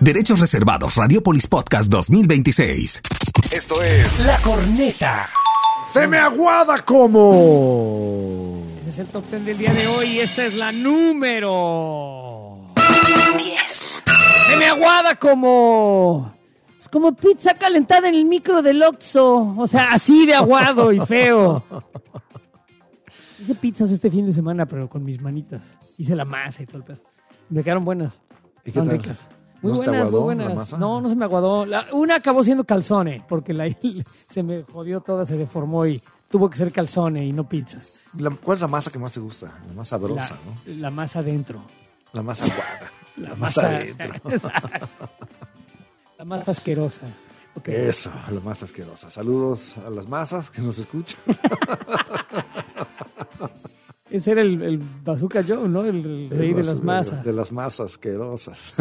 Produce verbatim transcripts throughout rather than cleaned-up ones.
Derechos reservados. Radiopolis Podcast dos mil veintiséis. Esto es La Corneta. ¡Se me aguada como! Ese es el top ten del día de hoy y esta es la número diez. Se me aguada como... Es como pizza calentada en el micro del Oxxo. O sea, así de aguado y feo. Hice pizzas este fin de semana, pero con mis manitas. Hice la masa y todo el pedo. Me quedaron buenas. ¿Y qué tal? Ricas. Muy ¿No se te buenas, aguadó muy la buenas. masa? No, no se me aguadó. La, una acabó siendo calzone, porque la, se me jodió toda, se deformó y tuvo que ser calzone y no pizza. La- ¿Cuál es la masa que más te gusta? La más sabrosa, la, ¿no? la masa adentro. La más aguada. La, La masa, masa adentro. La más asquerosa. Okay. Eso, la más asquerosa. Saludos a las masas que nos escuchan. Ese era el, el Bazooka Joe, ¿no? El, el rey El de mas- las masas. De las masas asquerosas.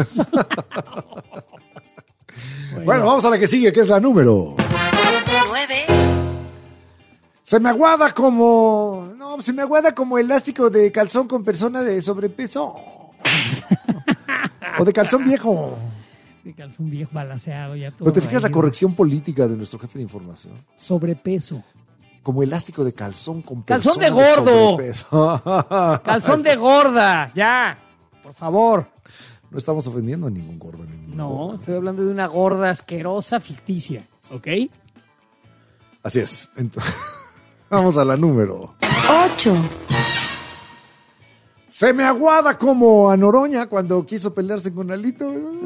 Bueno, Bueno, vamos a la que sigue, que es la número. nueve. Se me aguada como... No, se me aguada como elástico de calzón con persona de sobrepeso. O de calzón viejo. de calzón viejo balanceado ya todo. Pero te fijas la raído. corrección política de nuestro jefe de información. Sobrepeso. Como elástico de calzón con ¡Calzón persona de gordo! sobrepeso. Calzón de gorda, ya. Por favor. No estamos ofendiendo a ningún gordo. Ni ningún No, gordo. estoy hablando de una gorda asquerosa ficticia, ¿ok? Así es. Entonces, vamos a la número. ocho. Se me aguada como a Noroña cuando quiso pelearse con Alito.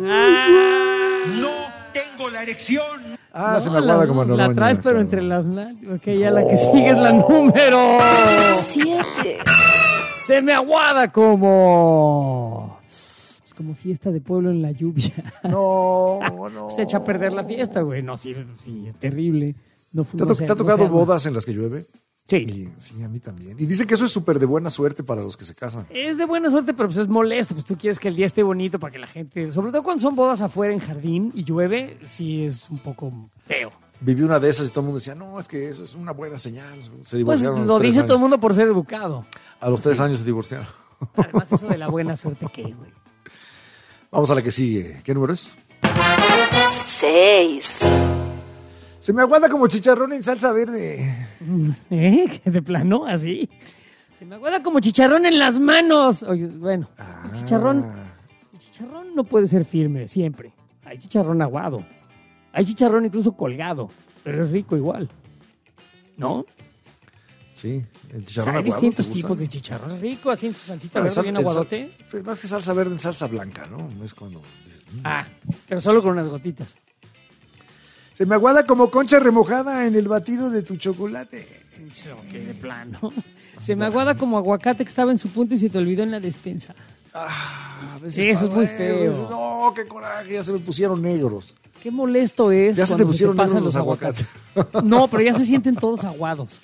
No tengo la erección. Ah, No, se me aguada la, como a Noroña. La traes, pero claro. entre las nalgas. Ok, ya la que sigue es la número. siete. Se me aguada como... Es como fiesta de pueblo en la lluvia. No, no. Se echa a perder la fiesta, güey. No, sí, sí, es terrible. No, fu- ¿Te ha, no to- se- te ha no tocado se arma. bodas en las que llueve? Sí. Y, sí, a mí también. Y dicen que eso es súper de buena suerte para los que se casan. Es de buena suerte, pero pues es molesto. Pues tú quieres que el día esté bonito para que la gente... Sobre todo cuando son bodas afuera en jardín y llueve, sí es un poco feo. Viví una de esas y todo el mundo decía, no, es que eso es una buena señal. Se Pues divorciaron a los lo tres dice años. todo el mundo por ser educado. A los tres años se divorciaron. Además, eso de la buena suerte, ¿qué, güey? Vamos a la que sigue. ¿Qué número es? seis. Se me aguada como chicharrón en salsa verde. ¿Eh? ¿Que de plano? ¿Así? Se me acuerda como chicharrón en las manos. Oye, bueno, el chicharrón, el chicharrón no puede ser firme siempre. Hay chicharrón aguado. Hay chicharrón incluso colgado, pero es rico igual. ¿No? Sí, el O sea, chicharrón hay aguado. distintos ¿te gusta? tipos de chicharrón. Es rico, así en su salsita Bueno, verde sal- bien el sal- aguadote. pues más que salsa verde en salsa blanca, ¿no? No es cuando dices, mm. Ah, pero solo con unas gotitas. Se me aguada como concha remojada en el batido de tu chocolate. Ok, de plano. Se me aguada como aguacate que estaba en su punto y se te olvidó en la despensa. Ah, a veces Eso es muy pasa, feo. a veces, no, qué coraje, ya se me pusieron negros. Qué molesto es. Ya se te cuando pusieron pasan negros los aguacates. No, pero ya se sienten todos aguados.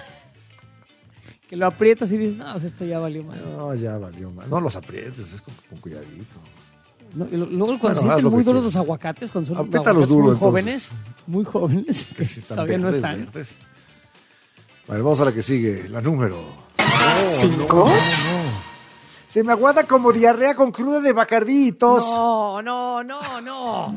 Que lo aprietas y dices, no, pues esto ya valió mal. No, ya valió mal. No los aprietes, es con, con cuidadito. No, y lo- luego cuando Bueno, se haz sienten lo muy que duros quieras. los aguacates, cuando son Apriétalos aguacates duro, muy entonces. jóvenes, muy jóvenes, que Si están todavía verdes, no están. verdes. Bueno, vamos a la que sigue, la número. cinco. Se me aguada como diarrea con cruda de Bacardí y tos. No, no, no, no.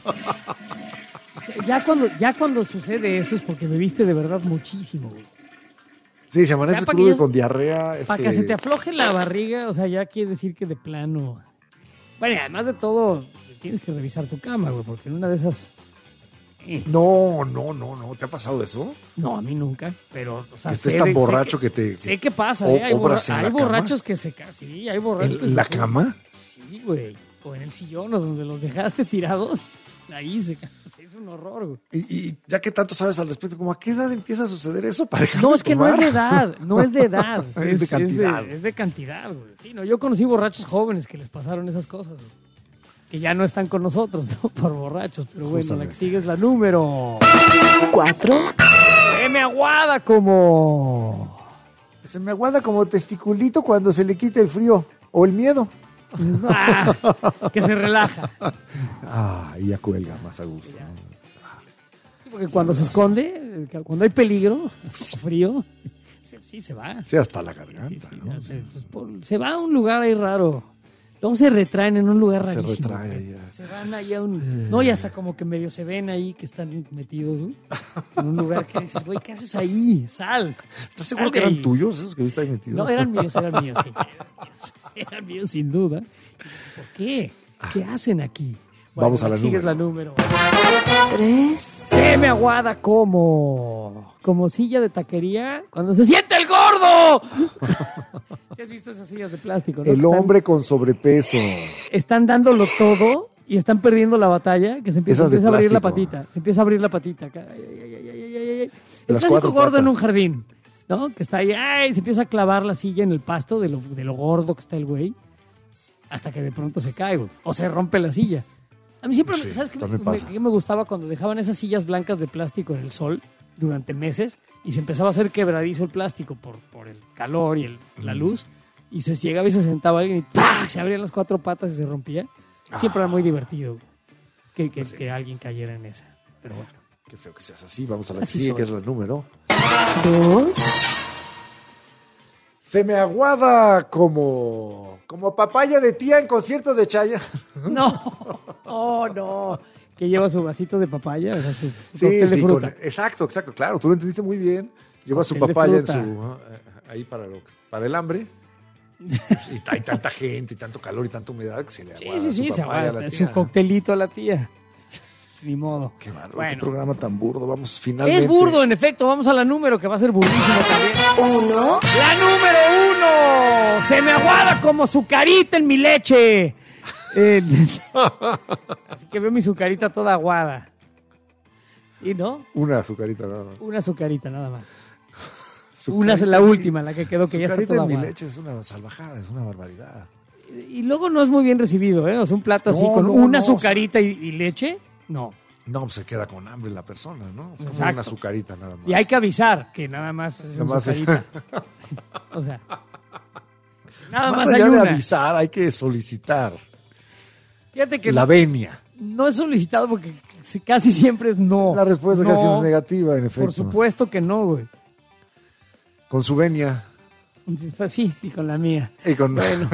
Ya cuando, ya cuando sucede eso es porque me viste de verdad muchísimo, güey. Sí, se amanece Ya, pa' crudo que y ya- con diarrea. es Para que... se te afloje la barriga, o sea, ya quiere decir que de plano. Bueno, y además de todo, tienes que revisar tu cama, güey, porque en una de esas. eh, No, no, no, no. ¿Te ha pasado eso? No, a mí nunca, pero, o sea, Que estés sé tan de- sé borracho que, que te- sé que pasa, o- ¿eh? Hay, obras borra- en la hay cama. borrachos que se ca- sí, hay borrachos que ¿En se la ca- cama? Sí, güey, o en el sillón o donde los dejaste tirados, ahí se ca- sí, es un horror, güey. Y, y ya que tanto sabes al respecto, ¿cómo a qué edad empieza a suceder eso? Para dejar No, de es que no es tomar? de edad, no es de edad. Es de cantidad. Es de, cantidad, güey. Sí, no, yo conocí borrachos jóvenes que les pasaron esas cosas, güey. Que ya no están con nosotros, ¿no? Por borrachos. Pero bueno, la que Justamente. sigue es la número. cuatro. Se me aguada como... Se me aguada como testiculito cuando se le quita el frío o el miedo. Ah, que se relaja. Ah, y ya cuelga más a gusto. Sí, porque cuando se esconde, eh, cuando hay peligro, frío, sí, sí se va. Sí, hasta la garganta. Sí, sí, ¿no? se, pues, por- se va a un lugar ahí raro. Luego se retraen en un lugar Se rarísimo. retrae güey. ya. Se van ahí a un... No, y hasta como que medio se ven ahí que están metidos, ¿no? En un lugar que dices, güey, ¿qué haces ahí? Sal. ¿Estás seguro Sal que de eran ahí. tuyos esos que viste ahí metidos? No, eran míos, eran míos, sí. Eran míos, eran míos sin duda. ¿Por qué? ¿Qué hacen aquí? Bueno, Vamos a la sigues número. la número. tres, Se me aguada como... Como silla de taquería cuando se siente el gordo. ¿Sí has visto esas sillas de plástico, no? El Que están- hombre con sobrepeso. Están dándolo todo y están perdiendo la batalla, que se empieza, Esas de empieza a abrir la plástico. patita. Se empieza a abrir la patita. acá. Ay, ay, ay, ay, ay, ay. El Las clásico cuatro gordo patas. en un jardín, ¿no? Que está ahí, ay, se empieza a clavar la silla en el pasto de lo, de lo gordo que está el güey, hasta que de pronto se cae, güey, o se rompe la silla. A mí siempre, Sí, ¿sabes qué me, también me- pasa. qué me gustaba cuando dejaban esas sillas blancas de plástico en el sol durante meses y se empezaba a hacer quebradizo el plástico por, por el calor y el- la luz? Y se llegaba y se sentaba alguien y ¡tac! Se abrían las cuatro patas y se rompía. Siempre era muy divertido güey, que, que, que alguien cayera en esa. Pero bueno. Qué feo que seas así. Vamos a la que Así sigue, soy. que es el número. dos, Se me aguada como... Como papaya de tía en concierto de Chaya. No, oh, no. Que lleva su vasito de papaya, o sea, su, su Sí, cóctel de sí, fruta. con- exacto, exacto, claro, tú lo entendiste muy bien. Lleva su Cóctel de papaya en su, fruta. ah, ahí para, lo, para el hambre. Y hay tanta gente y tanto calor y tanta humedad que se le Sí, aguada sí, su sí, se papaya a aguanta. la Su tía. coctelito a la tía. Ni modo. Qué bárbaro, qué Bueno. programa tan burdo. Vamos finalmente. Es burdo, en efecto. Vamos a la número, que va a ser burdísimo también. uno, ¡La número uno! ¡Se me aguada como su carita en mi leche! Eh, así que veo mi sucarita toda aguada. ¿Sí, no? Una azucarita nada más. Una sucarita nada más. Sucarita Una es la en mi- última, la que quedó, que ya está Sucarita toda en mi aguada. leche es una salvajada, es una barbaridad. Y luego no es muy bien recibido, ¿eh? O sea, un plato así No, con no, una no. sucarita y, y leche, no. No, pues se queda con hambre la persona, ¿no? Como Exacto. una azucarita nada más. Y hay que avisar que nada más es Nada una más es- sucarita. O sea, nada Más más, hay allá de una. avisar, hay que solicitar Fíjate que la no, venia. no es solicitado porque si- casi siempre es no. La respuesta No, casi es negativa, en efecto. Por supuesto que no, güey. Con su venia. Pues sí, sí, con la mía. Y con... Bueno.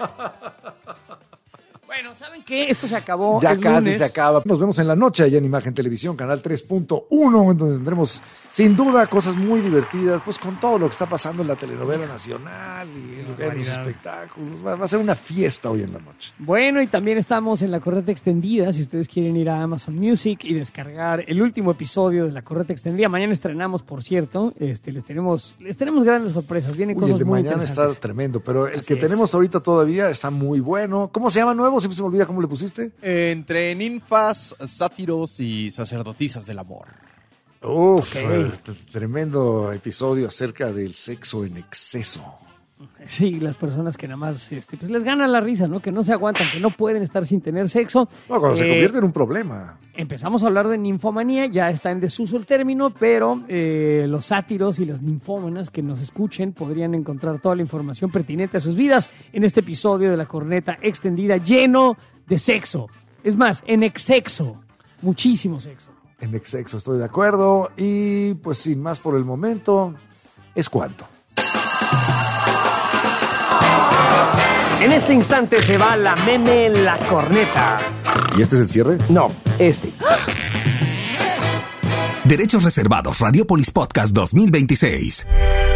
Bueno, ¿saben qué? Esto se acabó. Ya es casi lunes. se acaba. Nos vemos en la noche allá en Imagen Televisión, canal tres punto uno, en donde tendremos sin duda cosas muy divertidas, pues con todo lo que está pasando en la telenovela nacional y en los barbaridad. espectáculos. Va, va a ser una fiesta hoy en la noche. Bueno, y también estamos en La Correta Extendida. Si ustedes quieren ir a Amazon Music y descargar el último episodio de La Correta Extendida. Mañana estrenamos, por cierto. Este, les tenemos, les tenemos grandes sorpresas. Vienen Uy, cosas el de muy mañana está interesantes. tremendo, pero el Así que es. tenemos ahorita todavía está muy bueno. ¿Cómo se llama nuevo? Siempre se me olvida cómo le pusiste. Entre ninfas, sátiros y sacerdotisas del amor. Uf, Ok. eh, t- tremendo episodio acerca del sexo en exceso. Sí, las personas que nada más este, pues les gana la risa, ¿no? Que no se aguantan, que no pueden estar sin tener sexo. No, cuando se Eh, convierte en un problema. Empezamos a hablar de ninfomanía, ya está en desuso el término, pero eh, los sátiros y las ninfómanas que nos escuchen podrían encontrar toda la información pertinente a sus vidas en este episodio de La Corneta Extendida lleno de sexo. Es más, en exceso, muchísimo sexo. En exceso, estoy de acuerdo. Y pues sin más por el momento, es cuanto. En este instante se va la meme La Corneta. ¿Y este es el cierre? No, este. Derechos reservados, Radiopolis Podcast dos mil veintiséis.